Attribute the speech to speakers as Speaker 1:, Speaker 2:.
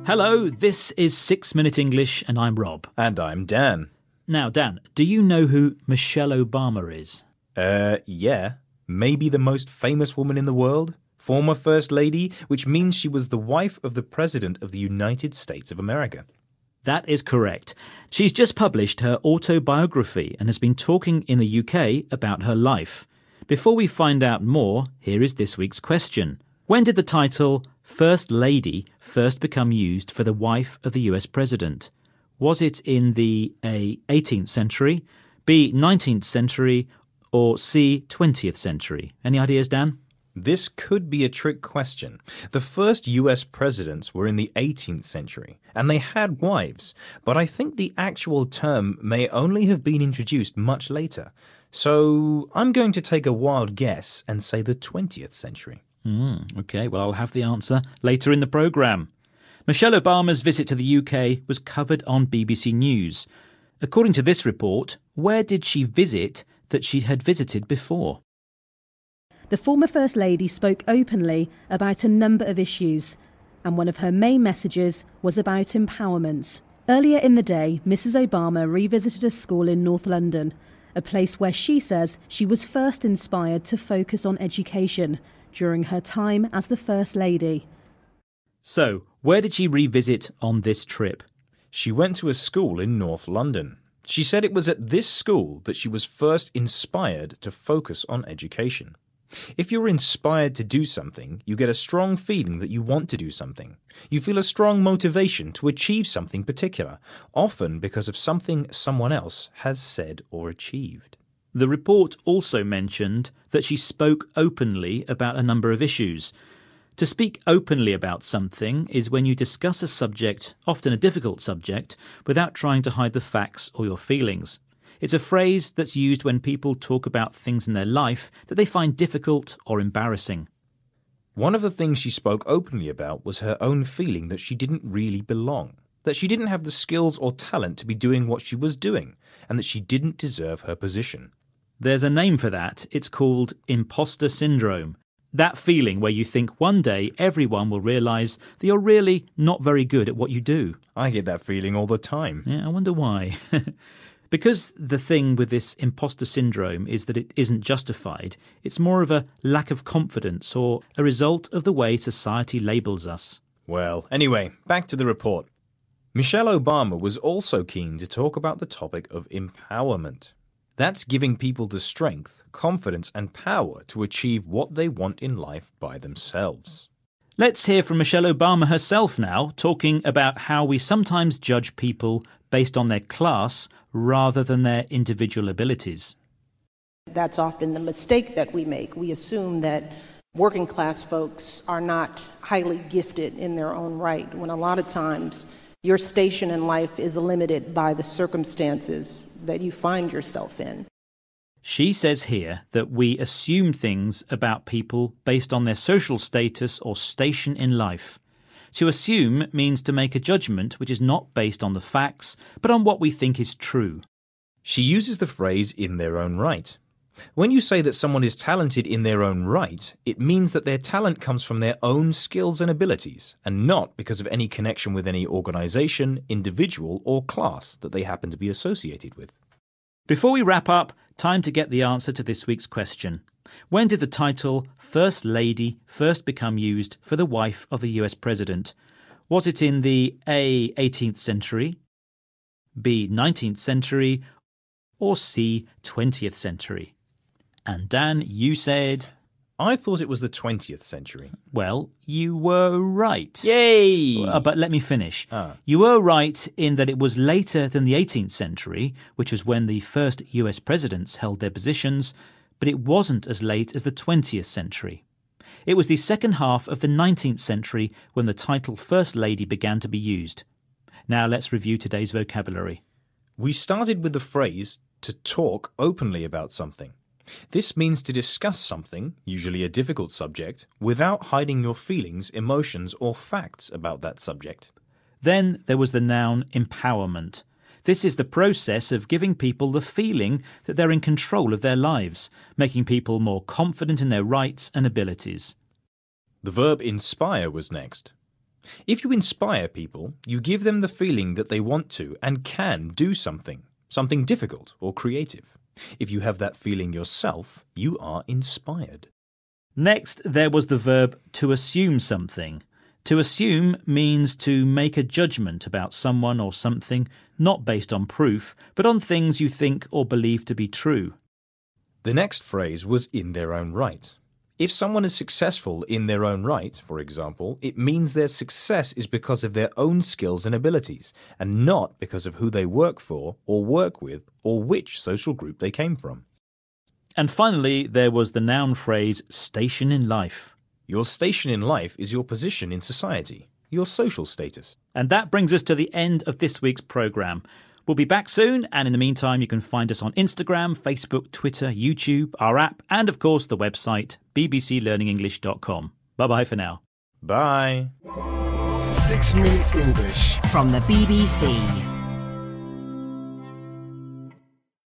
Speaker 1: Hello, this is 6 Minute English and I'm Rob.
Speaker 2: And I'm Dan.
Speaker 1: Now, Dan, do you know who Michelle Obama is?
Speaker 2: Yeah. Maybe the most famous woman in the world? Former First Lady, which means she was the wife of the President of the United States of America.
Speaker 1: That is correct. She's just published her autobiography and has been talking in the UK about her life. Before we find out more, here is this week's question. When did the title First Lady first become used for the wife of the US President? Was it in the A. 18th century, B. 19th century, or C. 20th century? Any ideas, Dan?
Speaker 2: This could be a trick question. The first US presidents were in the 18th century, and they had wives, but I think the actual term may only have been introduced much later. So I'm going to take a wild guess and say the 20th century.
Speaker 1: OK, well, I'll have the answer later in the programme. Michelle Obama's visit to the UK was covered on BBC News. According to this report, where did she visit that she had visited before?
Speaker 3: The former First Lady spoke openly about a number of issues, and one of her main messages was about empowerment. Earlier in the day, Mrs. Obama revisited a school in North London, a place where she says she was first inspired to focus on education during her time as the First Lady.
Speaker 1: So, where did she revisit on this trip?
Speaker 2: She went to a school in North London. She said it was at this school that she was first inspired to focus on education. If you're inspired to do something, you get a strong feeling that you want to do something. You feel a strong motivation to achieve something particular, often because of something someone else has said or achieved.
Speaker 1: The report also mentioned that she spoke openly about a number of issues. To speak openly about something is when you discuss a subject, often a difficult subject, without trying to hide the facts or your feelings. It's a phrase that's used when people talk about things in their life that they find difficult or embarrassing.
Speaker 2: One of the things she spoke openly about was her own feeling that she didn't really belong, that she didn't have the skills or talent to be doing what she was doing, and that she didn't deserve her position.
Speaker 1: There's a name for that. It's called imposter syndrome. That feeling where you think one day everyone will realise that you're really not very good at what you do.
Speaker 2: I get that feeling all the time.
Speaker 1: Yeah, I wonder why. Because the thing with this imposter syndrome is that it isn't justified, it's more of a lack of confidence or a result of the way society labels us.
Speaker 2: Well, anyway, back to the report. Michelle Obama was also keen to talk about the topic of empowerment. That's giving people the strength, confidence and power to achieve what they want in life by themselves.
Speaker 1: Let's hear from Michelle Obama herself now, talking about how we sometimes judge people based on their class rather than their individual abilities.
Speaker 4: That's often the mistake that we make. We assume that working class folks are not highly gifted in their own right, when a lot of times your station in life is limited by the circumstances that you find yourself in.
Speaker 1: She says here that we assume things about people based on their social status or station in life. To assume means to make a judgment which is not based on the facts, but on what we think is true.
Speaker 2: She uses the phrase "in their own right." When you say that someone is talented in their own right, it means that their talent comes from their own skills and abilities, and not because of any connection with any organisation, individual or class that they happen to be associated with.
Speaker 1: Before we wrap up, time to get the answer to this week's question. When did the title First Lady first become used for the wife of the US President? Was it in the A. 18th century, B. 19th century, or C. 20th century? And Dan, you said...
Speaker 2: I thought it was the 20th century.
Speaker 1: Well, you were right.
Speaker 2: Yay!
Speaker 1: But let me finish. You were right in that it was later than the 18th century, which was when the first US presidents held their positions, but it wasn't as late as the 20th century. It was the second half of the 19th century when the title First Lady began to be used. Now let's review today's vocabulary.
Speaker 2: We started with the phrase to talk openly about something. This means to discuss something, usually a difficult subject, without hiding your feelings, emotions, or facts about that subject.
Speaker 1: Then there was the noun empowerment. This is the process of giving people the feeling that they're in control of their lives, making people more confident in their rights and abilities.
Speaker 2: The verb inspire was next. If you inspire people, you give them the feeling that they want to and can do something difficult or creative. If you have that feeling yourself, you are inspired.
Speaker 1: Next, there was the verb to assume something. To assume means to make a judgment about someone or something, not based on proof, but on things you think or believe to be true.
Speaker 2: The next phrase was in their own right. If someone is successful in their own right, for example, it means their success is because of their own skills and abilities, and not because of who they work for or work with or which social group they came from.
Speaker 1: And finally, there was the noun phrase station in life.
Speaker 2: Your station in life is your position in society, your social status.
Speaker 1: And that brings us to the end of this week's programme. We'll be back soon, and in the meantime, you can find us on Instagram, Facebook, Twitter, YouTube, our app, and of course the website bbclearningenglish.com. Bye-bye for now.
Speaker 2: Bye.
Speaker 5: 6 Minute English
Speaker 6: from the BBC.